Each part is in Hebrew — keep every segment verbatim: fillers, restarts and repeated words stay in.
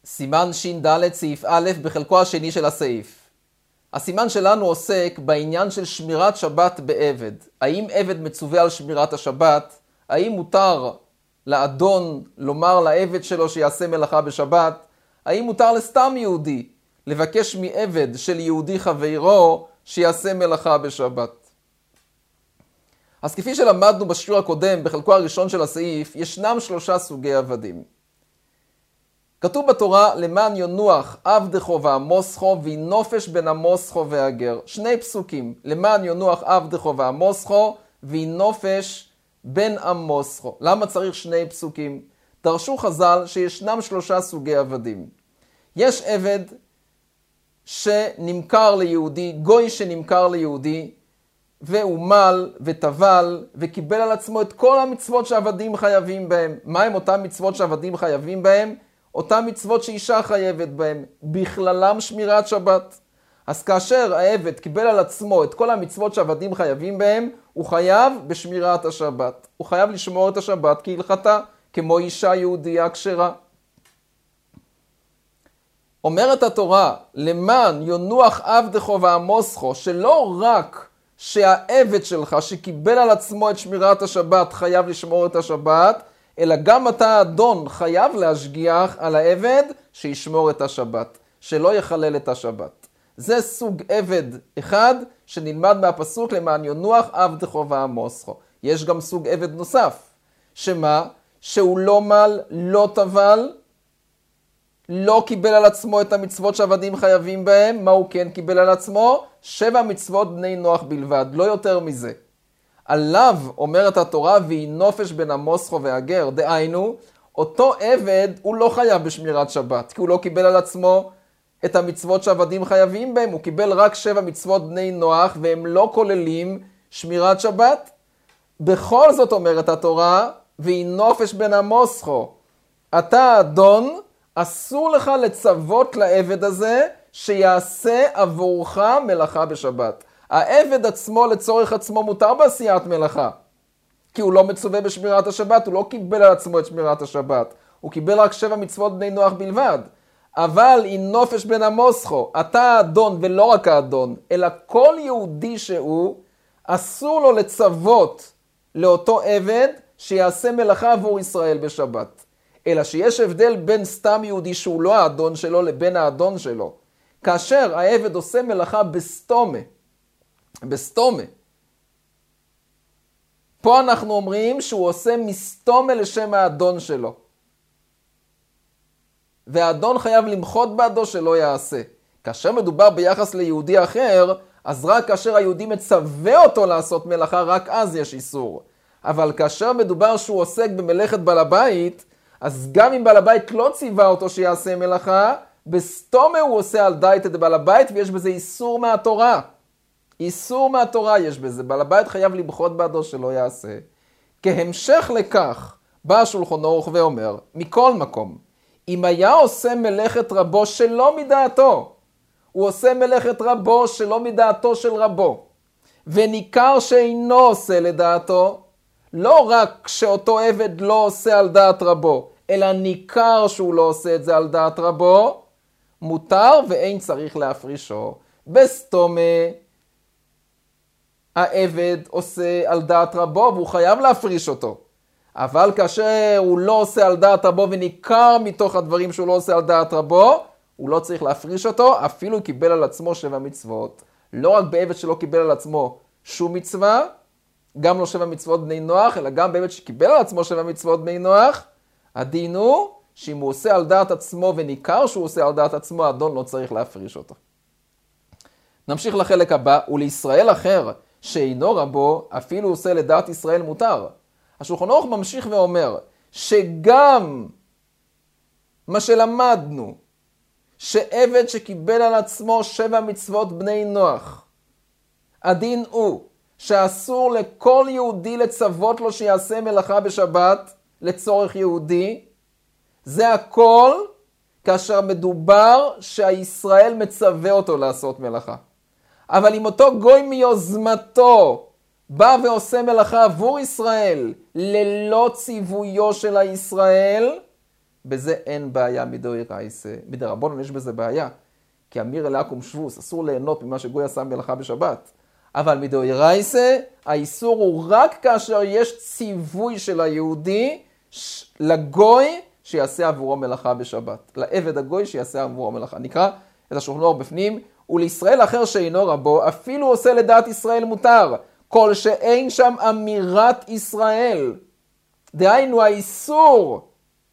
סימן ש"ד סעיף א' בחלקו השני של הסעיף. הסימן שלנו עוסק בעניין של שמירת שבת בעבד. האם עבד מצווה על שמירת השבת? האם מותר לאדון לומר לעבד שלו שיעשה מלאכה בשבת? האם מותר לסתם יהודי לבקש מעבד של יהודי חברו שיעשה מלאכה בשבת? אז כפי שלמדנו בשיעור הקודם, בחלקו הראשון של הסעיף, ישנם שלושה סוגי עבדים. כתוב בתורה, למען ינוח עבדכו ועמוסכו וינופש בין עמוסכו והגר. שני פסוקים, למען ינוח עבדכו ועמוסכו וינופש בין עמוסכו. למה צריך שני פסוקים? דרשו חז"ל שישנם שלושה סוגי עבדים. יש עבד שנמכר ליהודי, גוי שנמכר ליהודי, והוא מל וטבל וקיבל על עצמו את כל המצוות שעבדים חייבים בהם. מה הם אותם מצוות שעבדים חייבים בהם? אותם מצוות שאישה חייבת בהם, בכללם שמירת שבת. אז כאשר העבד קיבל על עצמו את כל המצוות שעבדים חייבים בהם, הוא חייב בשמירת השבת. הוא חייב לשמור את השבת כהלכתה, כמו אישה יהודייה כשרה. אומרת התורה, למען ינוח עבדכו ועמוסכו, שלא רק שהעבד שלך שקיבל על עצמו את שמירת השבת חייב לשמור את השבת, אלא גם אתה האדון חייב להשגיח על העבד שישמור את השבת, שלא יחלל את השבת. זה סוג עבד אחד שנלמד מהפסוק למען ינוח עבדכו ועמוסכו. יש גם סוג עבד נוסף, שמה? שהוא לא מל, לא טבל, לא קיבל על עצמו את המצוות שעבדים חייבים בהם. מה הוא כן קיבל על עצמו? שבע מצוות בני נוח בלבד, לא יותר מזה. עליו אומרת התורה, וינופש בין עמוסכו והגר. דהיינו, אותו עבד הוא לא חייב בשמירת שבת, כי הוא לא קיבל על עצמו את המצוות שעבדים חייבים בהם, הוא קיבל רק שבע מצוות בני נוח, והם לא כוללים שמירת שבת. בכל זאת אומרת התורה, וינופש בין עמוסכו. אתה אדון, אסור לך לצוות לעבד הזה, שיעשה עבורך מלאכה בשבת. העבד עצמו לצורך עצמו מותר בעשיית מלאכה, כי הוא לא מצווה בשמירת השבת, הוא לא קיבל על עצמו את שמירת השבת, הוא קיבל רק שבע מצוות בני נוח בלבד. אבל ינופש בין עמוסכו, אתה האדון ולא רק האדון, אלא כל יהודי שהוא, אסור לו לצוות לאותו עבד שיעשה מלאכה עבור ישראל בשבת. אלא שיש הבדל בין סתם יהודי שהוא לא האדון שלו לבין האדון שלו. כאשר העבד עושה מלאכה בסתומה, בסתומה. פה אנחנו אומרים שהוא עושה מסתומה לשם האדון שלו. והאדון חייב למחות בעדו שלא יעשה. כאשר מדובר ביחס ליהודי אחר, אז רק כאשר היהודי מצווה אותו לעשות מלאכה, רק אז יש איסור. אבל כאשר מדובר שהוא עוסק במלאכת בעל הבית, אז גם אם בעל הבית לא ציווה אותו שיעשה מלאכה, בסתומה הוא עושה על דעת את בעל הבית, ויש בזה איסור מהתורה. איסור מהתורה יש בזה, בעל הבית חייב למחות בעדו שלא יעשה. כהמשך לכך, בא השולחן ערוך ואומר, מכל מקום, אם היה עושה מלאכת רבו שלא מדעתו, הוא עושה מלאכת רבו שלא מדעתו של רבו, וניכר שאינו עושה לדעתו, לא רק שאותו עבד לא עושה על דעת רבו, אלא ניכר שהוא לא עושה את זה על דעת רבו, מותר ואין צריך להפרישו. בסתומה, העבד עושה על דעת רבו והוא חייב להפריש אותו. אבל כאשר הוא לא עושה על דעת רבו וניכר מתוך הדברים שהוא לא עושה על דעת רבו, הוא לא צריך להפריש אותו, אפילו הוא קיבל על עצמו שבע מצוות. לא רק בעבד שלא קיבל על עצמו שום מצווה, גם לא שבע מצוות בני נוח, אלא גם בעבד שקיבל על עצמו שבע מצוות בני נוח, הדין הוא שאם הוא עושה על דעת עצמו וניכר שהוא עושה על דעת עצמו, האדון לא צריך להפריש אותו. נמשיך לחלק הבא, ולישראל אחר שאינו רבו, אפילו עושה לדעת ישראל מותר. השולחן ערוך ממשיך ואומר, שגם מה שלמדנו, שעבד שקיבל על עצמו שבע מצוות בני נוח, הדין הוא שאסור לכל יהודי לצוות לו שיעשה מלאכה בשבת לצורך יהודי, זה הכל כאשר מדובר שהישראל מצווה אותו לעשות מלאכה. אבל אם אותו גוי מיוזמתו בא ועושה מלאכה עבור ישראל ללא ציוויו של הישראל, בזה אין בעיה מדאורייתא. מדרבנן יש בזה בעיה. כי אמיר אלעקום שבוס, אסור ליהנות ממה שגוי עשה מלאכה בשבת. אבל מדאורייתא, האיסור הוא רק כאשר יש ציווי של היהודי לגוי שיעשה עבורו מלאכה בשבת. לעבד הגוי שיעשה עבורו מלאכה. נקרא את השולחן ערוך בפנים. ולישראל אחר שאינו רבו, אפילו עושה לדעת ישראל מותר. כל שאין שם אמירת ישראל. דהיינו האיסור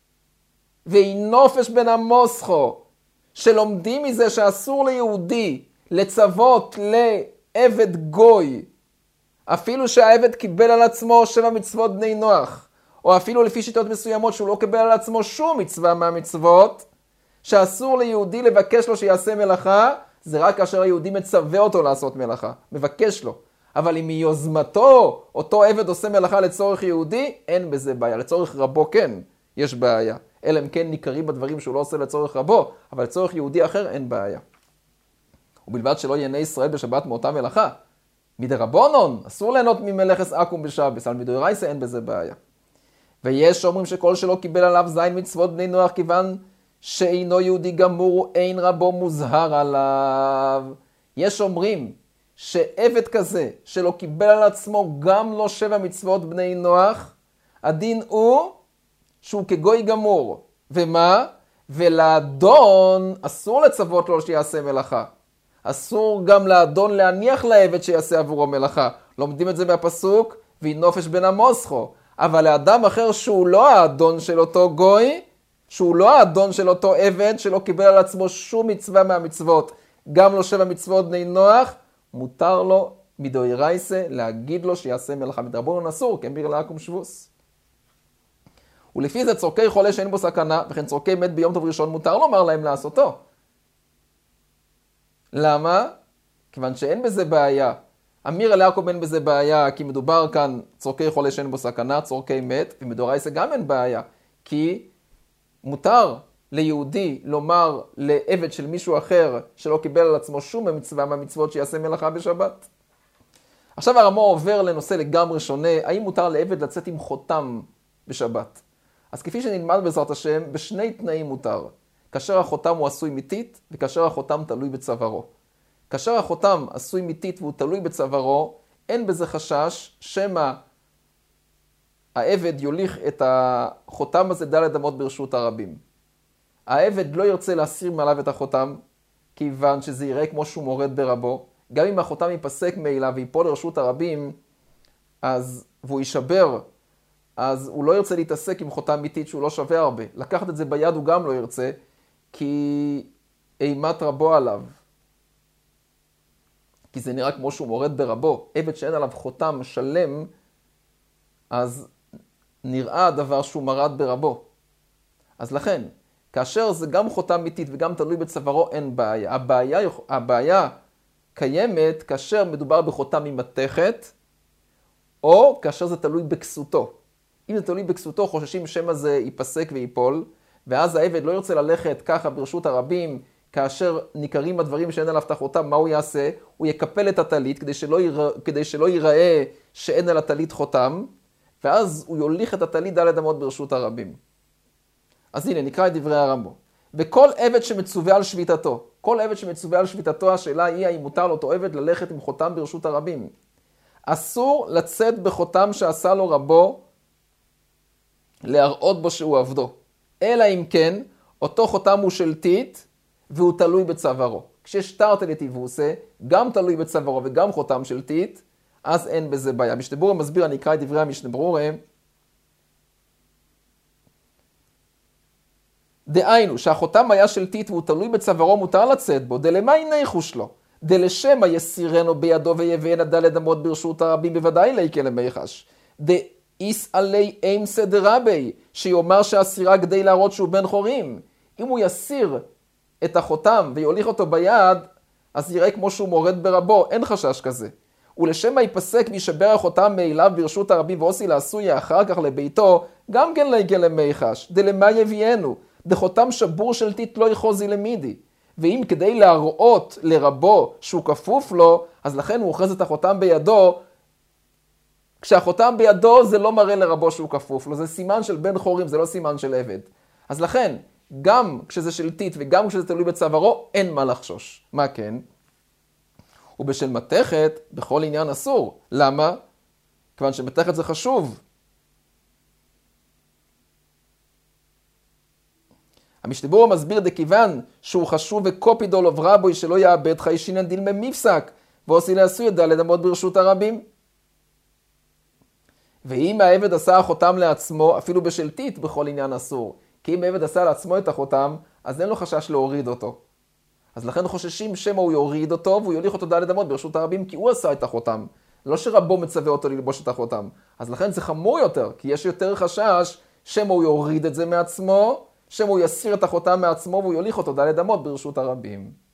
ואינופש בן המוסכו, שלומדים מזה שאסור ליהודי לצוות לעבד גוי, אפילו שהעבד קיבל על עצמו שבע מצוות בני נוח, או אפילו לפי שיטות מסוימות שהוא לא קיבל על עצמו שום מצווה מהמצוות, שאסור ליהודי לבקש לו שיעשה מלאכה, זה רק כאשר היהודי מצווה אותו לעשות מלאכה, מבקש לו. אבל אם מיוזמתו אותו עבד עושה מלאכה לצורך יהודי, אין בזה בעיה. לצורך רבו כן, יש בעיה. אלא אם כן ניכרים בדברים שהוא לא עושה לצורך רבו, אבל לצורך יהודי אחר אין בעיה. ובלבד שלא ייהנה ישראל בשבת מאותה מלאכה. מדרבנן, אסור ליהנות ממלאכת עכו"ם בשבת, אבל מדאורייתא אין בזה בעיה. ויש אומרים שכל שלא קיבל עליו זין מצוות בני נוח, כיוון שאינו יהודי גמור, אין רבו מוזהר עליו. יש אומרים שעבד כזה שלא קיבל על עצמו גם לא שבע מצוות בני נוח, הדין הוא שהוא כגוי גמור. ומה? ולאדון אסור לצוות לו שיעשה מלאכה. אסור גם לאדון להניח לעבד שיעשה עבורו מלאכה. לומדים את זה מהפסוק, וינופש בן המוסכו. אבל לאדם אחר שהוא לא האדון של אותו גוי, שהוא לא האדון של אותו עבד, שלא קיבל על עצמו שום מצווה מהמצוות, גם לא שבע מצוות בני נוח, מותר לו מדאורייתא להגיד לו שיעשה מלאכה. מדרבנן אסור, כאמיר אלעקום שבוס. ולפי זה צורכי חולה שאין בו סכנה, וכן צורכי מת ביום טוב ראשון, מותר לומר להם לעשותו. למה? כיוון שאין בזה בעיה. אמיר אלעקום אין בזה בעיה, כי מדובר כאן צורכי חולה שאין בו סכנה, צורכי מת, ומדאורייתא גם אין בעיה. כי מותר ליהודי לומר לעבד של מישהו אחר שלא קיבל על עצמו שום מצווה מהמצוות שיעשה מלאכה בשבת. עכשיו הרמ"א עובר לנושא לגמרי שונה, האם מותר לעבד לצאת עם חותם בשבת? אז כפי שנלמד בעזרת השם, בשני תנאים מותר. כאשר החותם הוא עשוי מיתית, וכאשר החותם תלוי בצווארו. כאשר החותם עשוי מיתית והוא תלוי בצווארו, אין בזה חשש שמא העבד יוליך את החותם הזה דלת אמות ברשות הרבים. העבד לא ירצה להסיר מעליו את החותם, כיוון שזה יראה כמו שהוא מורד ברבו. גם אם החותם ייפסק מאליו ויפול לרשות הרבים, אז, והוא יישבר, אז הוא לא ירצה להתעסק עם חותם מיתית שהוא לא שווה הרבה. לקחת את זה ביד הוא גם לא ירצה, כי אימת רבו עליו. כי זה נראה כמו שהוא מורד ברבו. עבד שאין עליו חותם שלם, אז נראה הדבר שהוא מרד ברבו. אז לכן, כאשר זה גם חותם מיתית וגם תלוי בצווארו, אין בעיה. הבעיה, הבעיה קיימת כאשר מדובר בחותם ממתכת, או כאשר זה תלוי בכסותו. אם זה תלוי בכסותו, חוששים שמא זה ייפסק ויפול, ואז העבד לא ירצה ללכת ככה ברשות הרבים, כאשר ניכרים הדברים שאין עליו את החותם, מה הוא יעשה? הוא יקפל את הטלית כדי שלא ייראה, כדי שלא ייראה שאין על הטלית חותם, ואז הוא יוליך את הטלית דלת אמות ברשות הרבים. אז הנה, נקרא את דברי הרמב"ם. וכל עבד שמצווה על שביתתו, כל עבד שמצווה על שביתתו, השאלה היא האם מותר לאותו עבד ללכת עם חותם ברשות הרבים. אסור לצאת בחותם שעשה לו רבו, להראות בו שהוא עבדו. אלא אם כן, אותו חותם הוא של טיט, והוא תלוי בצווארו. כשיש תרתלתי והוא עושה, גם תלוי בצווארו וגם חותם של טיט, אז אין בזה בעיה. משנה ברורה מסביר, אני אקרא את דברי המשנה ברורה. דהיינו, שהחותם היה של טיט והוא תלוי בצווארו, מותר לצאת בו, דלמה יניחוש לו, דלשמה יסירנו בידו ויבן הדלת אמות ברשות הרבים, בוודאי ליקה למיחש. דאיס עלי איים סדרבי, שיאמר שהסירה כדי להראות שהוא בן חורים. אם הוא יסיר את החותם ויוליך אותו ביד, אז יראה כמו שהוא מורד ברבו, אין חשש כזה. ולשמה ייפסק וישבר החותם מאליו ברשות הרבים ועושי לעשויה אחר כך לביתו, גם כן ליקה למיחש. דלמה יביאנו, דחותם שבור של טיט לא יחוזי למידי. ואם כדי להראות לרבו שהוא כפוף לו, אז לכן הוא אוחז את החותם בידו. כשהחותם בידו זה לא מראה לרבו שהוא כפוף לו, זה סימן של בן חורים, זה לא סימן של עבד. אז לכן, גם כשזה שלטית וגם כשזה תלוי בצווארו, אין מה לחשוש. מה כן? ובשל מתכת, בכל עניין אסור. למה? כיוון שמתכת זה חשוב. המשתבור מסביר דכיוון שהוא חשוב וקופידול of רבוי שלא יאבד חיישינן דילמה מפסק, ועושי לעשוי את דלת אמות ברשות הרבים. ואם העבד עשה החותם לעצמו, אפילו בשלטית, בכל עניין אסור. כי אם העבד עשה לעצמו את החותם, אז אין לו חשש להוריד אותו. אז לכן חוששים שמא הוא יוריד אותו, והוא יוליך אותו דלת אמות ברשות הרבים, כי הוא עשה את החותם. לא שרבו מצווה אותו ללבוש את החותם. אז לכן זה חמור יותר, כי יש יותר חשש שמא הוא יוריד את זה מעצמו, שמא הוא יסיר את החותם מעצמו, והוא יוליך אותו דלת אמות ברשות הרבים.